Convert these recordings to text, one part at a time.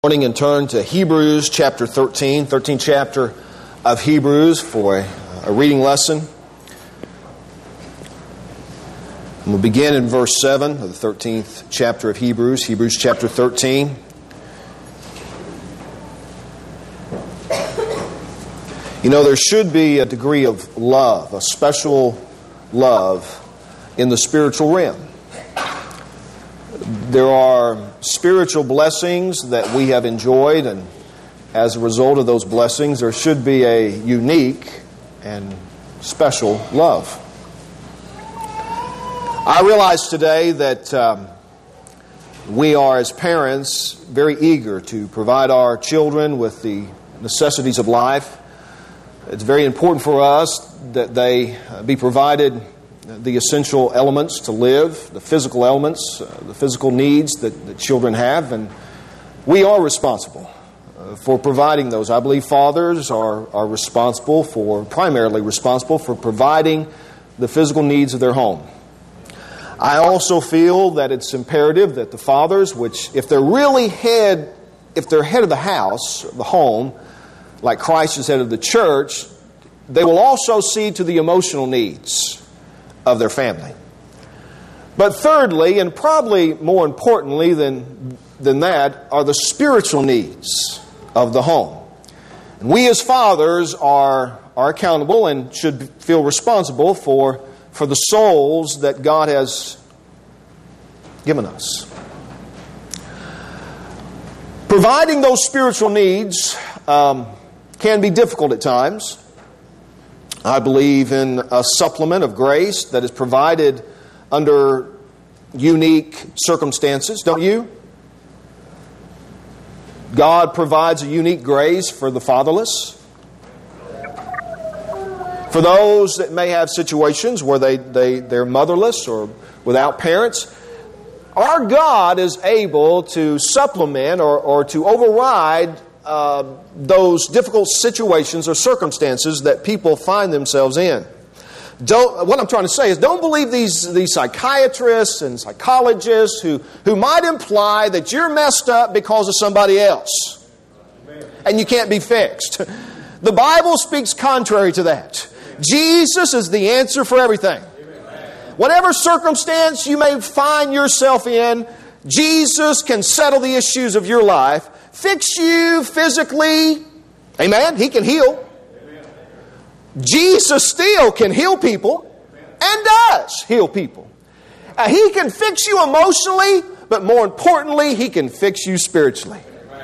Morning and turn to Hebrews chapter 13th chapter of Hebrews for a reading lesson. And we'll begin in verse 7 of the 13th chapter of Hebrews, Hebrews chapter 13. You know, there should be a degree of love, a special love in the spiritual realm. There are spiritual blessings that we have enjoyed, and as a result of those blessings, there should be a unique and special love. I realize today that we are, as parents, very eager to provide our children with the necessities of life. It's very important for us that they be provided the essential elements to live, the physical elements, the physical needs that children have, and we are responsible for providing those. I believe fathers are primarily responsible for providing the physical needs of their home. I also feel that it's imperative that the fathers, which if they're head of the house, the home, like Christ is head of the church, they will also see to the emotional needs of their family. But thirdly, and probably more importantly than that, are the spiritual needs of the home. And we as fathers are accountable and should feel responsible for the souls that God has given us. Providing those spiritual needs can be difficult at times. I believe in a supplement of grace that is provided under unique circumstances, don't you? God provides a unique grace for the fatherless. For those that may have situations where they're motherless or without parents, our God is able to supplement or to override those difficult situations or circumstances that people find themselves in. What I'm trying to say is, don't believe these psychiatrists and psychologists who might imply that you're messed up because of somebody else and you can't be fixed. The Bible speaks contrary to that. Jesus is the answer for everything. Whatever circumstance you may find yourself in, Jesus can settle the issues of your life, fix you physically. Amen. He can heal. Jesus still can heal people and does heal people. He can fix you emotionally, but more importantly, He can fix you spiritually.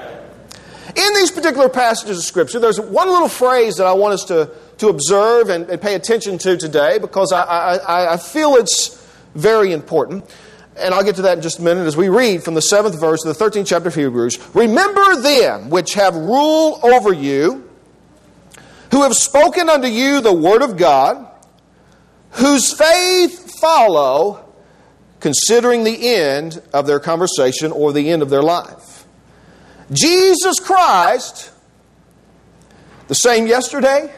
In these particular passages of Scripture, there's one little phrase that I want us to observe and pay attention to today, because I feel it's very important. And I'll get to that in just a minute as we read from the 7th verse of the 13th chapter of Hebrews. Remember them which have rule over you, who have spoken unto you the word of God, whose faith follow, considering the end of their conversation or the end of their life. Jesus Christ, the same yesterday,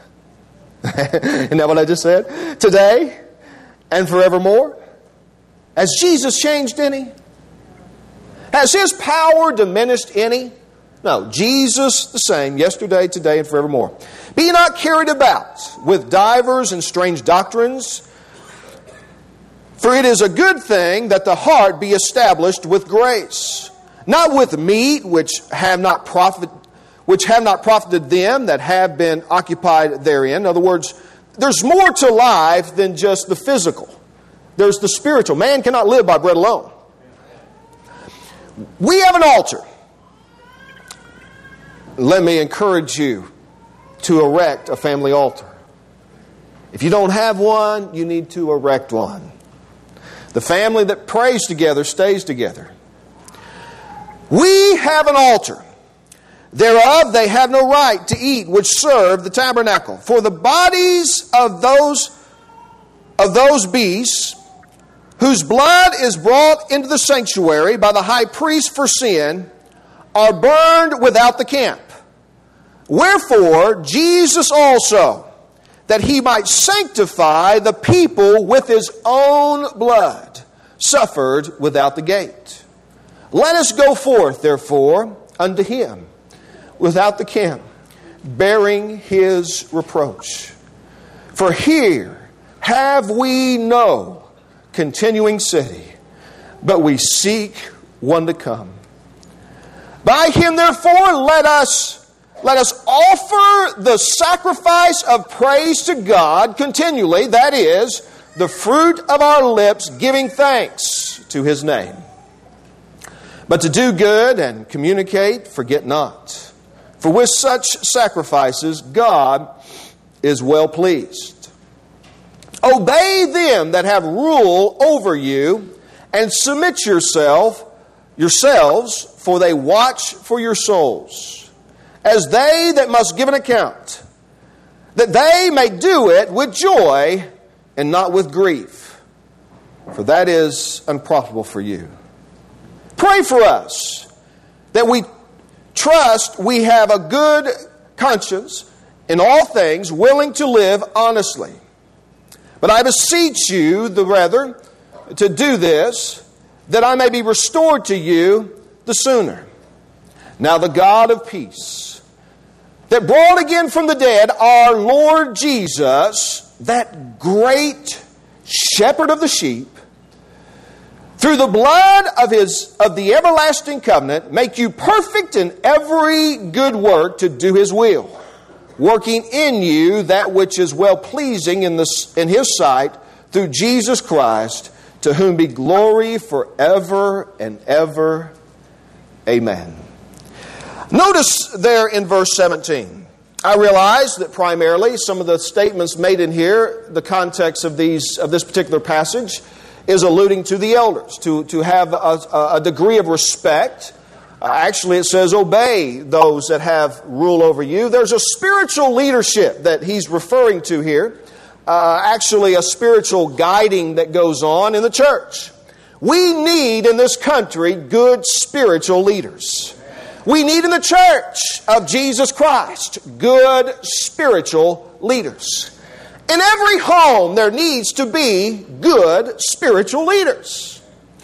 isn't that what I just said? Today and forevermore. Has Jesus changed any? Has His power diminished any? No, Jesus the same, yesterday, today, and forevermore. Be not carried about with divers and strange doctrines, for it is a good thing that the heart be established with grace, not with meat which have not profited them that have been occupied therein. In other words, there's more to life than just the physical. There's the spiritual. Man cannot live by bread alone. We have an altar. Let me encourage you to erect a family altar. If you don't have one, you need to erect one. The family that prays together stays together. We have an altar. Thereof they have no right to eat which serve the tabernacle. For the bodies of those beasts, whose blood is brought into the sanctuary by the high priest for sin, are burned without the camp. Wherefore Jesus also, that He might sanctify the people with His own blood, suffered without the gate. Let us go forth, therefore, unto him without the camp, bearing his reproach. For here have we no continuing city, but we seek one to come. By him, therefore, let us offer the sacrifice of praise to God continually, that is, the fruit of our lips, giving thanks to his name. But to do good and communicate, forget not. For with such sacrifices, God is well pleased. Obey them that have rule over you, and submit yourselves, for they watch for your souls, as they that must give an account, that they may do it with joy and not with grief, for that is unprofitable for you. Pray for us, that we trust we have a good conscience in all things, willing to live honestly. But I beseech you, the rather, to do this, that I may be restored to you the sooner. Now the God of peace, that brought again from the dead our Lord Jesus, that great shepherd of the sheep, through the blood of the everlasting covenant, make you perfect in every good work to do his will, working in you that which is well-pleasing in his sight, through Jesus Christ, to whom be glory forever and ever. Amen. Notice there in verse 17. I realize that primarily some of the statements made in here, the context of this particular passage, is alluding to the elders, to have a degree of respect. Actually, it says, obey those that have rule over you. There's a spiritual leadership that he's referring to here. Actually, a spiritual guiding that goes on in the church. We need in this country good spiritual leaders. We need in the church of Jesus Christ good spiritual leaders. In every home, there needs to be good spiritual leaders.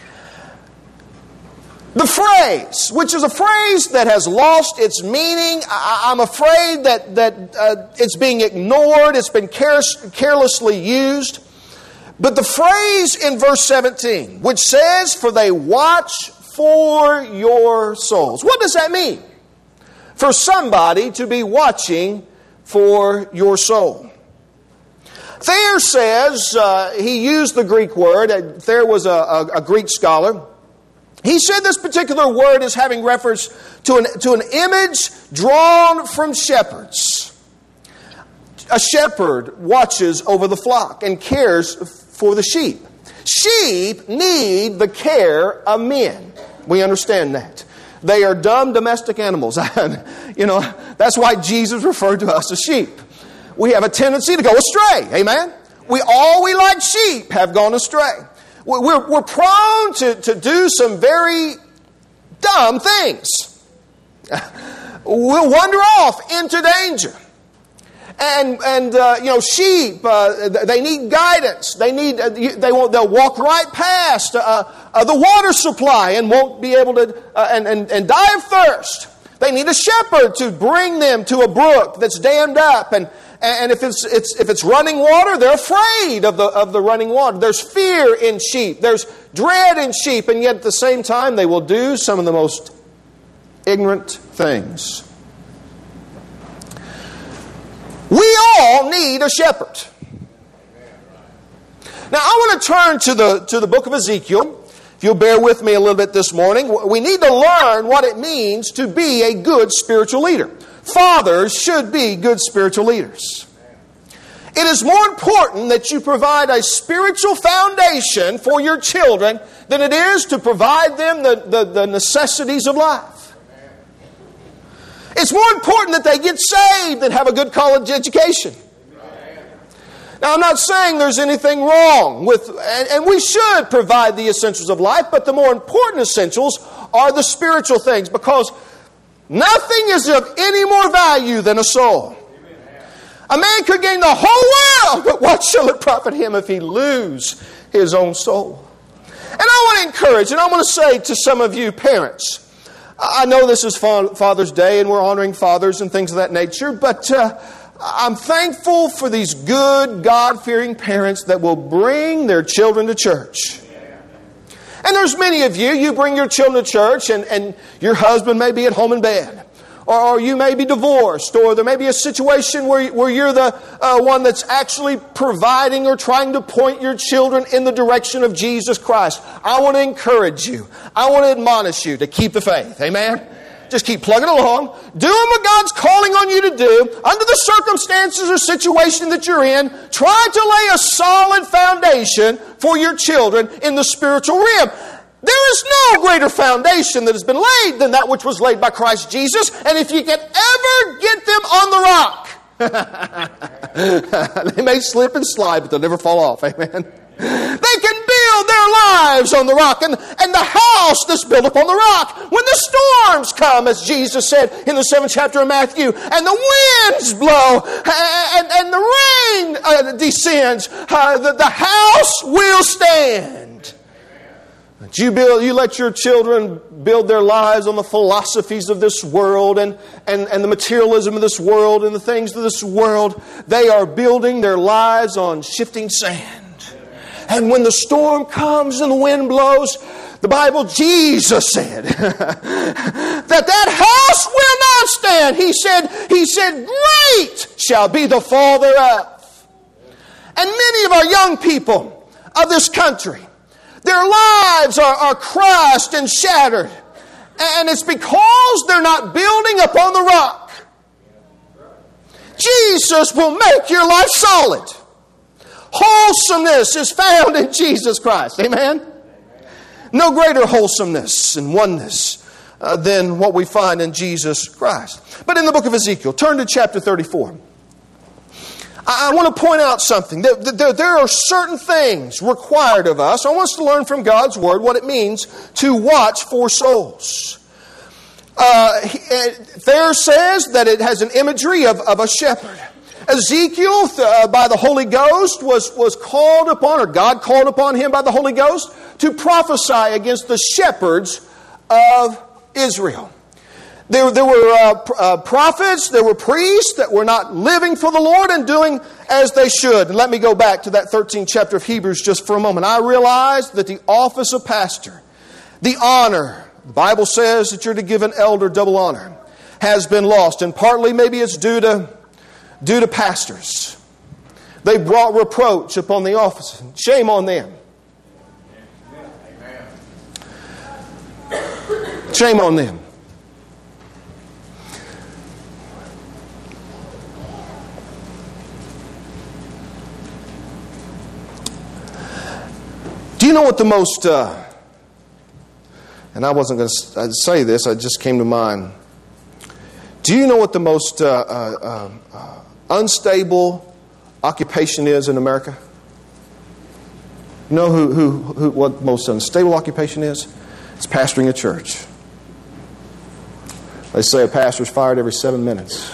The phrase, which is a phrase that has lost its meaning, I'm afraid that it's being ignored, it's been carelessly used. But the phrase in verse 17, which says, for they watch for your souls. What does that mean? For somebody to be watching for your soul. Thayer says, he used the Greek word. Thayer was a Greek scholar. He said this particular word is having reference to an image drawn from shepherds. A shepherd watches over the flock and cares for the sheep. Sheep need the care of men. We understand that. They are dumb domestic animals. That's why Jesus referred to us as sheep. We have a tendency to go astray. Amen? We like sheep have gone astray. We're prone to do some very dumb things. We'll wander off into danger. And sheep, they need guidance. They'll walk right past the water supply and won't be able to and die of thirst. They need a shepherd to bring them to a brook that's dammed up, and if it's running water, they're afraid of the running water. There's fear in sheep. There's dread in sheep, and yet at the same time, they will do some of the most ignorant things. We all need a shepherd. Now, I want to turn to the book of Ezekiel. If you'll bear with me a little bit this morning, we need to learn what it means to be a good spiritual leader. Fathers should be good spiritual leaders. It is more important that you provide a spiritual foundation for your children than it is to provide them the necessities of life. It's more important that they get saved than have a good college education. Now, I'm not saying there's anything wrong with, and we should provide the essentials of life, but the more important essentials are the spiritual things, because nothing is of any more value than a soul. A man could gain the whole world, but what shall it profit him if he lose his own soul? And I want to encourage, and I want to say to some of you parents, I know this is Father's Day and we're honoring fathers and things of that nature, but I'm thankful for these good, God-fearing parents that will bring their children to church. And there's many of you bring your children to church and your husband may be at home in bed. Or you may be divorced, or there may be a situation where you're the one that's actually providing or trying to point your children in the direction of Jesus Christ. I want to encourage you. I want to admonish you to keep the faith. Amen? Just keep plugging along. Doing what God's calling on you to do under the circumstances or situation that you're in. Try to lay a solid foundation for your children in the spiritual realm. There is no greater foundation that has been laid than that which was laid by Christ Jesus. And if you can ever get them on the rock, they may slip and slide, but they'll never fall off. Amen. They can build their lives on the rock. And the house that's built upon the rock. When the storms come, as Jesus said in the 7th chapter of Matthew, and the winds blow, and the rain descends, the house will stand. You let your children build their lives on the philosophies of this world and the materialism of this world and the things of this world. They are building their lives on shifting sand. And when the storm comes and the wind blows, the Bible, Jesus said that house will not stand. He said, great shall be the fall thereof. And many of our young people of this country, their lives are crushed and shattered. And it's because they're not building upon the rock. Jesus will make your life solid. Wholesomeness is found in Jesus Christ. Amen? No greater wholesomeness and oneness than what we find in Jesus Christ. But in the book of Ezekiel, turn to chapter 34. I want to point out something. There are certain things required of us. I want us to learn from God's Word what it means to watch for souls. There says that it has an imagery of a shepherd. Ezekiel, by the Holy Ghost, was called upon, or God called upon him by the Holy Ghost, to prophesy against the shepherds of Israel. There were prophets, there were priests that were not living for the Lord and doing as they should. And let me go back to that 13th chapter of Hebrews just for a moment. I realize that the office of pastor, the honor, the Bible says that you're to give an elder double honor, has been lost. And partly maybe it's due to pastors. They brought reproach upon the office. Shame on them. Shame on them. Do you know what the most, and I wasn't going to say this, it just came to mind. Do you know what the most unstable occupation is in America? You know what the most unstable occupation is? It's pastoring a church. They say a pastor's fired every 7 minutes.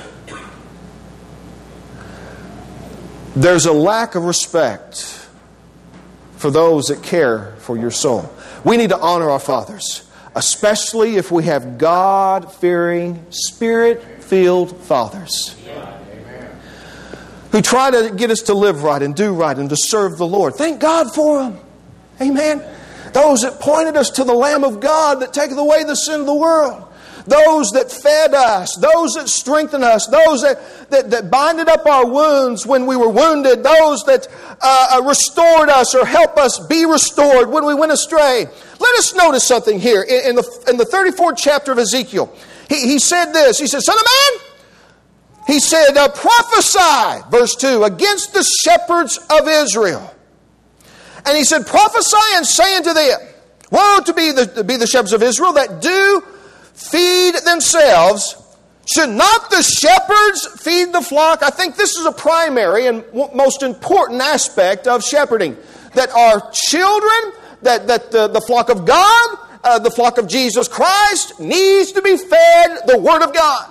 There's a lack of respect for those that care for your soul. We need to honor our fathers, especially if we have God-fearing, Spirit-filled fathers who try to get us to live right and do right and to serve the Lord. Thank God for them. Amen. Those that pointed us to the Lamb of God that taketh away the sin of the world. Those that fed us, those that strengthened us, those that binded up our wounds when we were wounded, those that restored us or help us be restored when we went astray. Let us notice something here in the 34th chapter of Ezekiel. He said this. He said, "Son of man," he said, "prophesy," verse 2, "against the shepherds of Israel." And he said, "Prophesy and say unto them, woe to be the shepherds of Israel that do feed themselves. Should not the shepherds feed the flock?" I think this is a primary and most important aspect of shepherding. That our children, that the flock of God, the flock of Jesus Christ, needs to be fed the Word of God.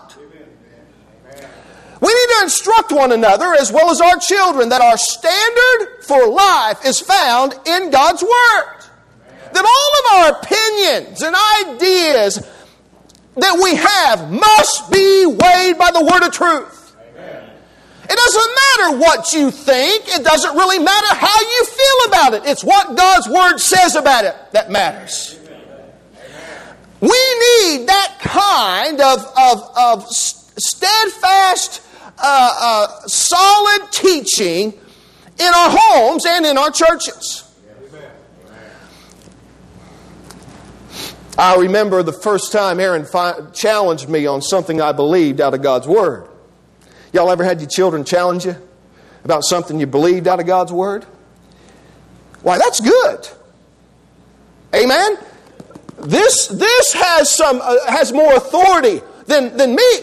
We need to instruct one another as well as our children that our standard for life is found in God's Word. That all of our opinions and ideas that we have must be weighed by the word of truth. Amen. It doesn't matter what you think. It doesn't really matter how you feel about it. It's what God's word says about it that matters. We need that kind of steadfast, solid teaching in our homes and in our churches. I remember the first time Aaron challenged me on something I believed out of God's Word. Y'all ever had your children challenge you about something you believed out of God's Word? Why, that's good. Amen? This has more authority than me.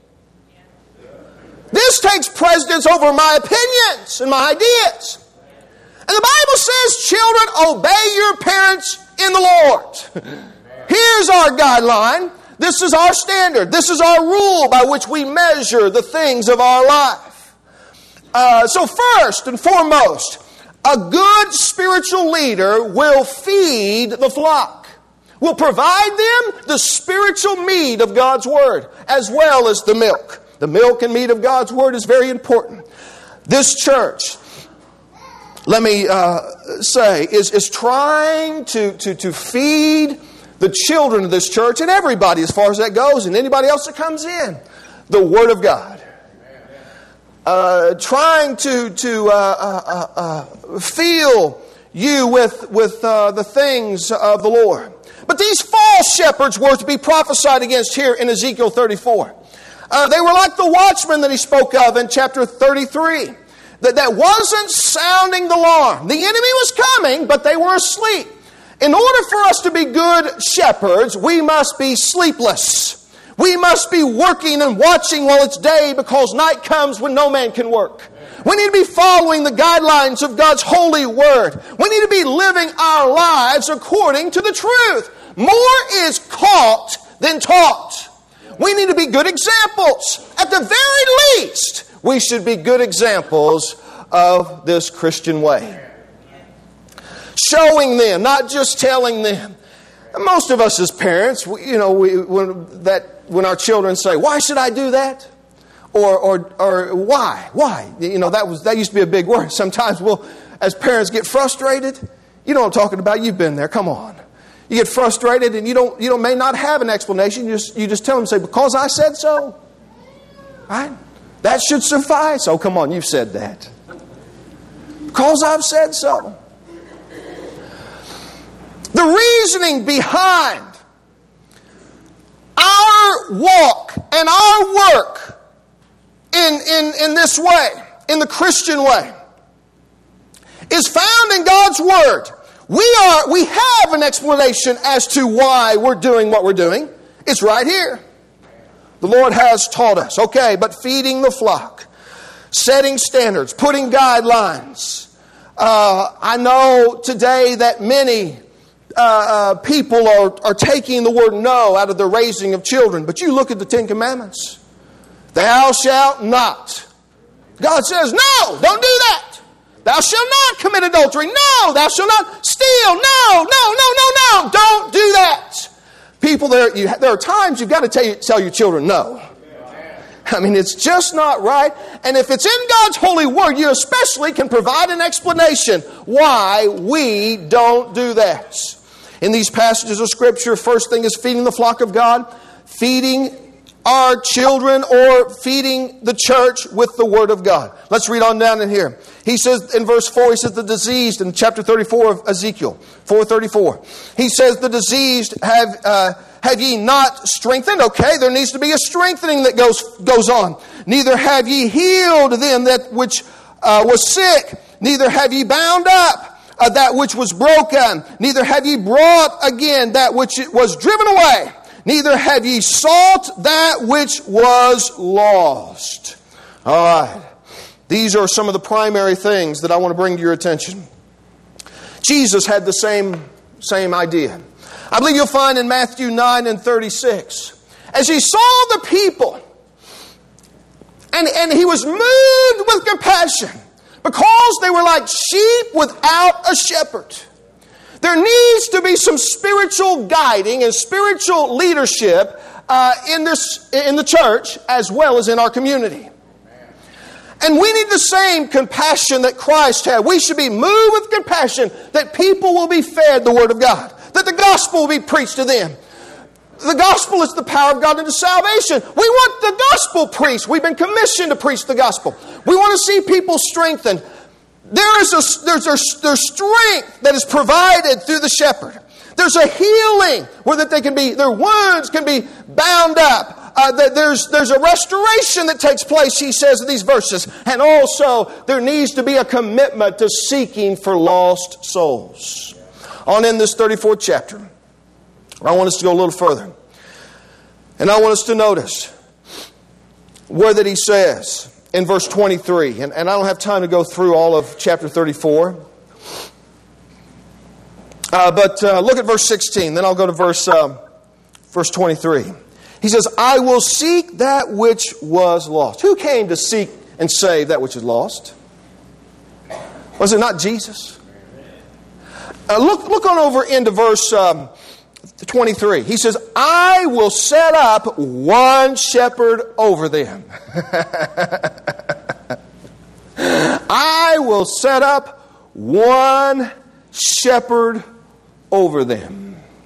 This takes precedence over my opinions and my ideas. And the Bible says, children, obey your parents in the Lord. Here's our guideline. This is our standard. This is our rule by which we measure the things of our life. So first and foremost, a good spiritual leader will feed the flock, will provide them the spiritual meat of God's Word, as well as the milk. The milk and meat of God's Word is very important. This church, let me say, is trying to feed the children of this church, and everybody as far as that goes, and anybody else that comes in, the Word of God. Trying to fill you with the things of the Lord. But these false shepherds were to be prophesied against here in Ezekiel 34. They were like the watchmen that he spoke of in chapter 33. That wasn't sounding the alarm. The enemy was coming, but they were asleep. In order for us to be good shepherds, we must be sleepless. We must be working and watching while it's day, because night comes when no man can work. We need to be following the guidelines of God's holy word. We need to be living our lives according to the truth. More is caught than taught. We need to be good examples. At the very least, we should be good examples of this Christian way. Showing them, not just telling them. And most of us as parents, when our children say, "Why should I do that?" Or "Why? Why?" That used to be a big word. Sometimes we'll, as parents, get frustrated. You know what I'm talking about. You've been there. Come on. You get frustrated, and you may not have an explanation. You just tell them, say, "Because I said so." Right? That should suffice. Oh, come on, you've said that. Because I've said so. The reasoning behind our walk and our work in this way, in the Christian way, is found in God's Word. We have an explanation as to why we're doing what we're doing. It's right here. The Lord has taught us. Okay, but feeding the flock, setting standards, putting guidelines. I know today that many people are taking the word no out of the raising of children. But you look at the Ten Commandments. Thou shalt not. God says, no, don't do that. Thou shalt not commit adultery. No, thou shalt not steal. No. Don't do that. People, there are times you've got to tell your children no. I mean, it's just not right. And if it's in God's holy word, you especially can provide an explanation why we don't do that. In these passages of Scripture, first thing is feeding the flock of God, feeding our children, or feeding the church with the Word of God. Let's read on down in here. He says in verse 4, he says the diseased, in chapter 34 of Ezekiel, 4:34. He says the diseased have ye not strengthened? Okay, there needs to be a strengthening that goes on. Neither have ye healed them that which was sick, neither have ye bound up that which was broken, neither have ye brought again that which was driven away, neither have ye sought that which was lost. All right. These are some of the primary things that I want to bring to your attention. Jesus had the same idea. I believe you'll find in Matthew 9:36. As he saw the people, and he was moved with compassion, because they were like sheep without a shepherd. There needs to be some spiritual guiding and spiritual leadership in the church as well as in our community. And we need the same compassion that Christ had. We should be moved with compassion that people will be fed the Word of God, that the gospel will be preached to them. The gospel is the power of God into salvation. We want the gospel preached. We've been commissioned to preach the gospel. We want to see people strengthened. There's strength that is provided through the shepherd. There's a healing where that their wounds can be bound up. There's a restoration that takes place, he says in these verses. And also, there needs to be a commitment to seeking for lost souls. On in this 34th chapter, I want us to go a little further. And I want us to notice where that he says in verse 23. And I don't have time to go through all of chapter 34. But look at verse 16. Then I'll go to verse 23. He says, I will seek that which was lost. Who came to seek and save that which is lost? Was it not Jesus? Look on over into verse 23. He says, I will set up one shepherd over them. I will set up one shepherd over them.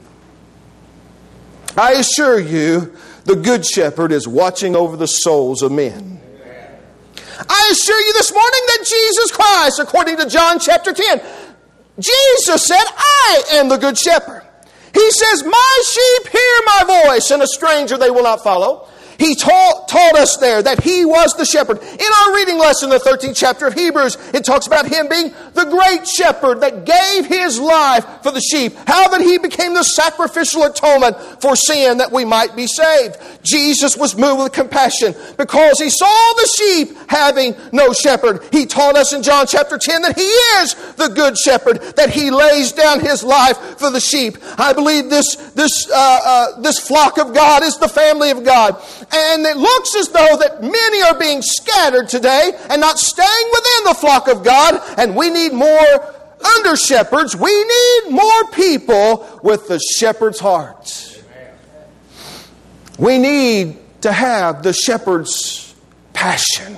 I assure you, the good shepherd is watching over the souls of men. I assure you this morning that Jesus Christ, according to John chapter 10, Jesus said, I am the good shepherd. He says, my sheep hear my voice, and a stranger they will not follow. He taught us there that He was the shepherd. In our reading lesson, the 13th chapter of Hebrews, it talks about Him being the great shepherd that gave His life for the sheep. How that He became the sacrificial atonement for sin that we might be saved. Jesus was moved with compassion because He saw the sheep having no shepherd. He taught us in John chapter 10 that He is the good shepherd, that He lays down His life for the sheep. I believe this flock of God is the family of God. And it looks as though that many are being scattered today and not staying within the flock of God. And we need more under shepherds. We need more people with the shepherd's heart. We need to have the shepherd's passion.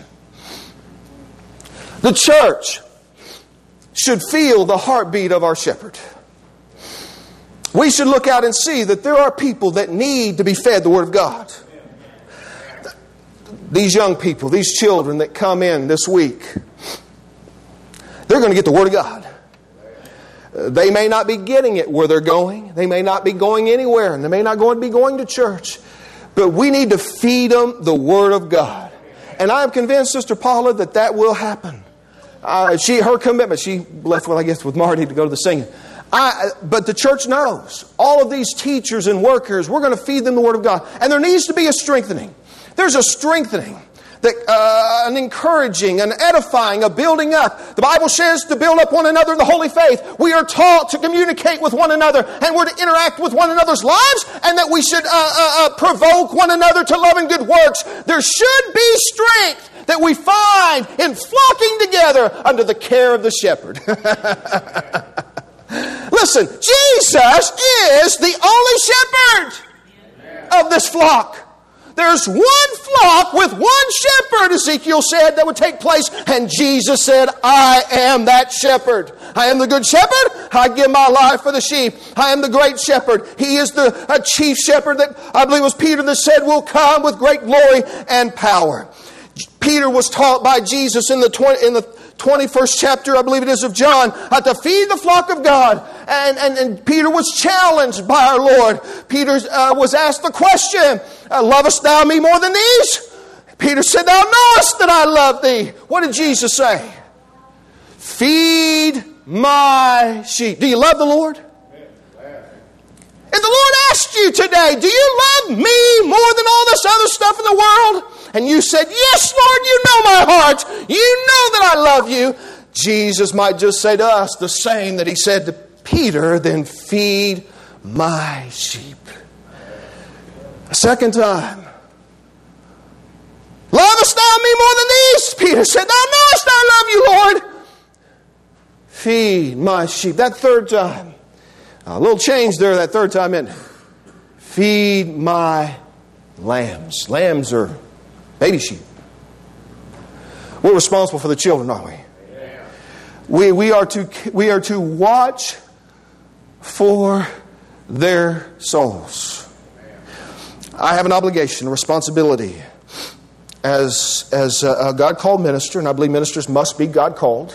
The church should feel the heartbeat of our shepherd. We should look out and see that there are people that need to be fed the Word of God. These young people, these children that come in this week, they're going to get the Word of God. They may not be getting it where they're going. They may not be going anywhere, and they may not be going to church. But we need to feed them the Word of God. And I'm convinced, Sister Paula, that will happen. Her commitment, she left, with Marty to go to the singing. But the church knows. All of these teachers and workers, we're going to feed them the Word of God. And there needs to be a strengthening. There's a strengthening, an encouraging, an edifying, a building up. The Bible says to build up one another in the holy faith. We are taught to communicate with one another, and we're to interact with one another's lives, and that we should provoke one another to love and good works. There should be strength that we find in flocking together under the care of the shepherd. Listen, Jesus is the only shepherd of this flock. There's one flock with one shepherd, Ezekiel said, that would take place. And Jesus said, I am that shepherd. I am the good shepherd. I give my life for the sheep. I am the great shepherd. He is the chief shepherd that I believe was Peter that said will come with great glory and power. Peter was taught by Jesus in the 21st chapter, I believe it is, of John, to feed the flock of God. And Peter was challenged by our Lord. Peter was asked the question, lovest thou me more than these? Peter said, thou knowest that I love thee. What did Jesus say? Feed my sheep. Do you love the Lord? If the Lord asked you today, do you love me more than all this other stuff in the world? And you said, yes, Lord, you know my heart. You know that I love you. Jesus might just say to us the same that He said to Peter, then feed my sheep. A second time. Lovest thou me more than these? Peter said, thou knowest I love you, Lord. Feed my sheep. That third time. A little change there that third time, isn't it? Feed my lambs. Lambs are baby sheep. We're responsible for the children, aren't we? We are to watch for their souls. I have an obligation, a responsibility as a God-called minister, and I believe ministers must be God-called,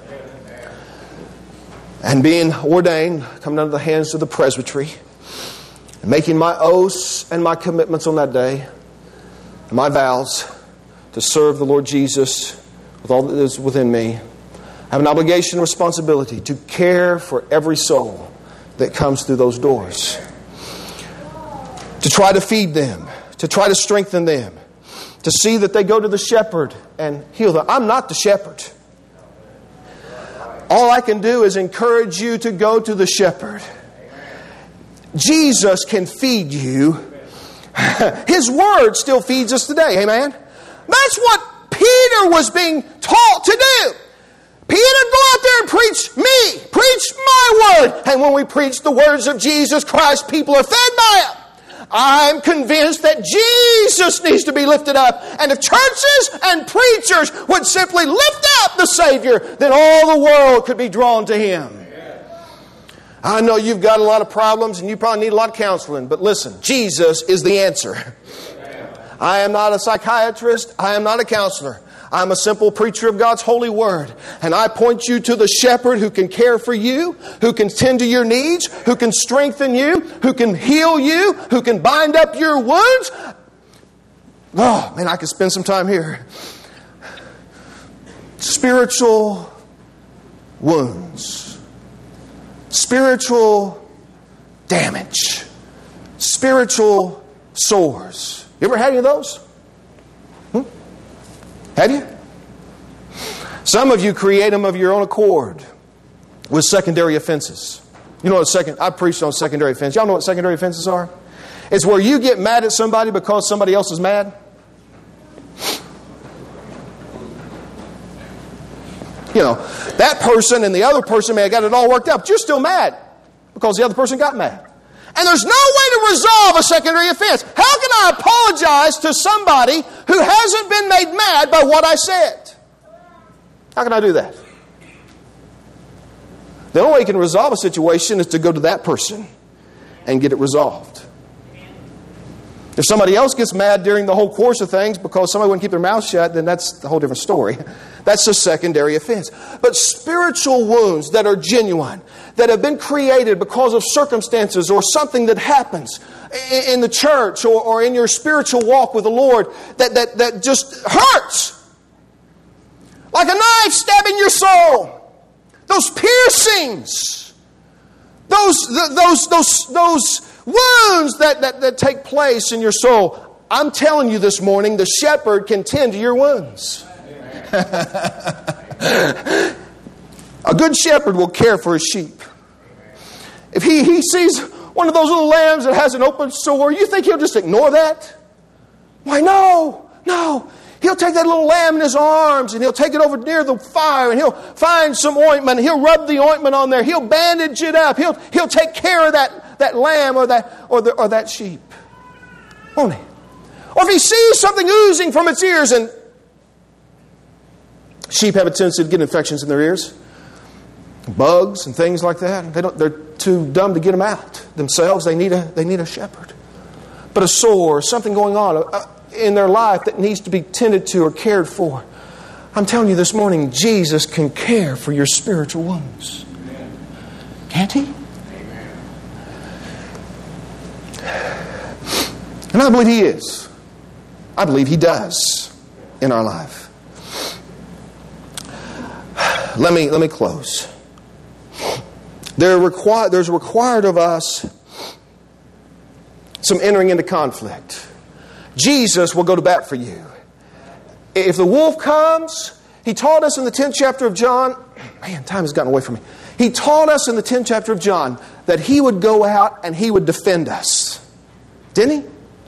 and being ordained, coming under the hands of the presbytery, and making my oaths and my commitments on that day, and my vows to serve the Lord Jesus with all that is within me. I have an obligation and responsibility to care for every soul that comes through those doors. To try to feed them, to try to strengthen them, to see that they go to the shepherd and heal them. I'm not the shepherd. All I can do is encourage you to go to the shepherd. Jesus can feed you. His word still feeds us today. Amen? That's what Peter was being taught to do. Peter, go out there and preach me. Preach my word. And when we preach the words of Jesus Christ, people are fed by it. I'm convinced that Jesus needs to be lifted up. And if churches and preachers would simply lift up the Savior, then all the world could be drawn to Him. I know you've got a lot of problems and you probably need a lot of counseling, but listen, Jesus is the answer. I am not a psychiatrist. I am not a counselor. I'm a simple preacher of God's holy word. And I point you to the shepherd who can care for you, who can tend to your needs, who can strengthen you, who can heal you, who can bind up your wounds. Oh, man, I could spend some time here. Spiritual wounds. Spiritual damage. Spiritual sores. You ever had any of those? Have you? Some of you create them of your own accord with secondary offenses. You know what I preached on secondary offenses. Y'all know what secondary offenses are? It's where you get mad at somebody because somebody else is mad. You know, that person and the other person may have got it all worked out, but you're still mad because the other person got mad. And there's no way to resolve a secondary offense. How can I apologize to somebody who hasn't been made mad by what I said? How can I do that? The only way you can resolve a situation is to go to that person and get it resolved. If somebody else gets mad during the whole course of things because somebody wouldn't keep their mouth shut, then that's a whole different story. That's a secondary offense. But spiritual wounds that are genuine, that have been created because of circumstances or something that happens in the church or in your spiritual walk with the Lord that just hurts. Like a knife stabbing your soul. Those piercings. Those wounds that take place in your soul. I'm telling you this morning, the shepherd can tend to your wounds. A good shepherd will care for his sheep. If he sees one of those little lambs that has an open sore, you think he'll just ignore that? Why, no. He'll take that little lamb in his arms and he'll take it over near the fire and he'll find some ointment and he'll rub the ointment on there. He'll bandage it up. He'll take care of that lamb or that sheep. Won't he? Or if he sees something oozing from its ears, and sheep have a tendency to get infections in their ears, bugs and things like that. They're too dumb to get them out themselves. They need a shepherd. But a sore, something going on in their life that needs to be tended to or cared for. I'm telling you this morning, Jesus can care for your spiritual wounds. Can't He? And I believe He is. I believe He does in our life. Let me close. There's required of us some entering into conflict. Jesus will go to bat for you. If the wolf comes, He taught us in the 10th chapter of John. Man, time has gotten away from me. He taught us in the 10th chapter of John that He would go out and He would defend us. Didn't He?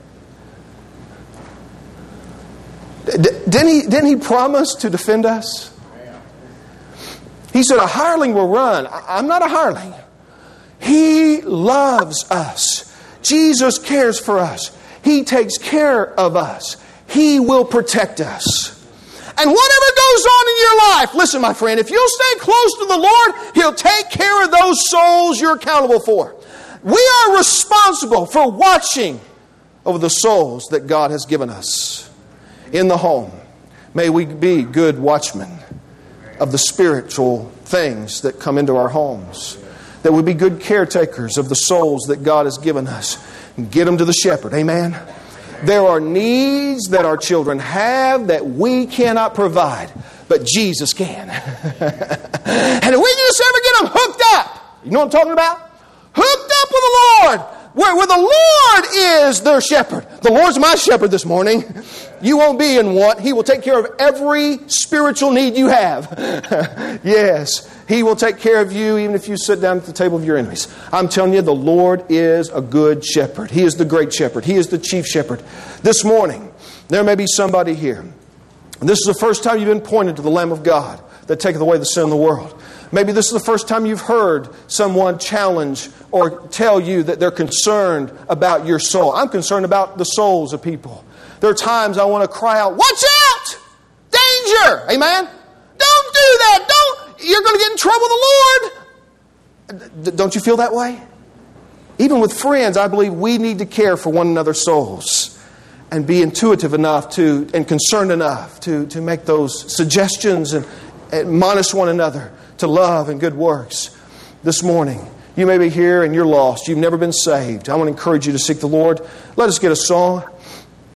Didn't He promise to defend us? He said, a hireling will run. I'm not a hireling. He loves us. Jesus cares for us. He takes care of us. He will protect us. And whatever goes on in your life, listen, my friend, if you'll stay close to the Lord, He'll take care of those souls you're accountable for. We are responsible for watching over the souls that God has given us in the home. May we be good watchmen of the spiritual things that come into our homes. That we be good caretakers of the souls that God has given us. And get them to the shepherd. Amen. There are needs that our children have that we cannot provide, but Jesus can. And if we just ever get them hooked up, you know what I'm talking about? Hooked up with the Lord, where the Lord is their shepherd. The Lord's my shepherd this morning. You won't be in want. He will take care of every spiritual need you have. Yes, He will take care of you even if you sit down at the table of your enemies. I'm telling you, the Lord is a good shepherd. He is the great shepherd. He is the chief shepherd. This morning, there may be somebody here. This is the first time you've been pointed to the Lamb of God that taketh away the sin of the world. Maybe this is the first time you've heard someone challenge or tell you that they're concerned about your soul. I'm concerned about the souls of people. There are times I want to cry out, watch out! Danger! Amen? Don't do that! You're going to get in trouble with the Lord! Don't you feel that way? Even with friends, I believe we need to care for one another's souls and be intuitive enough and concerned enough to make those suggestions and admonish one another to love and good works. This morning, you may be here and you're lost. You've never been saved. I want to encourage you to seek the Lord. Let us get a song.